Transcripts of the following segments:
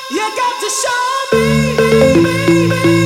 You got to show me.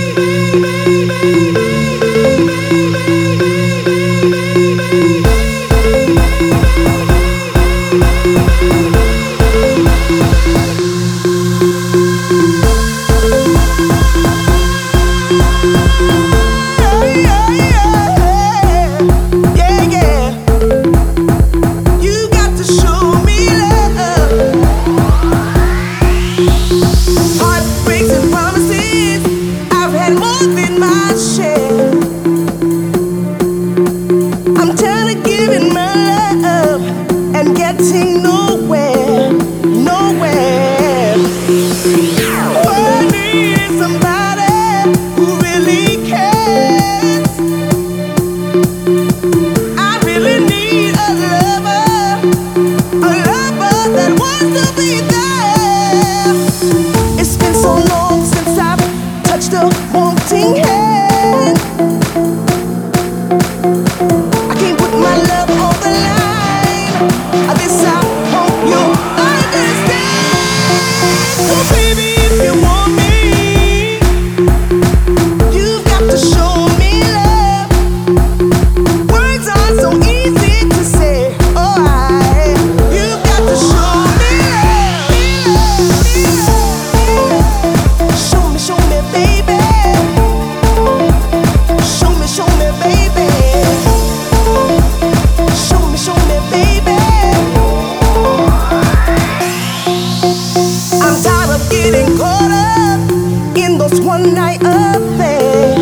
Getting nowhere, nowhere. I need somebody who really cares. I really need a lover that wants to be there. It's been so long since I've touched a wanting hand. I can't put my love on the line. This I hope you understand. So baby, if you want me, you've got to show me love. Words are so easy to say. Oh, you've got to show me love. Show me, baby. Show me, baby. Show me, baby. I'm tired of getting caught up in those one night affairs.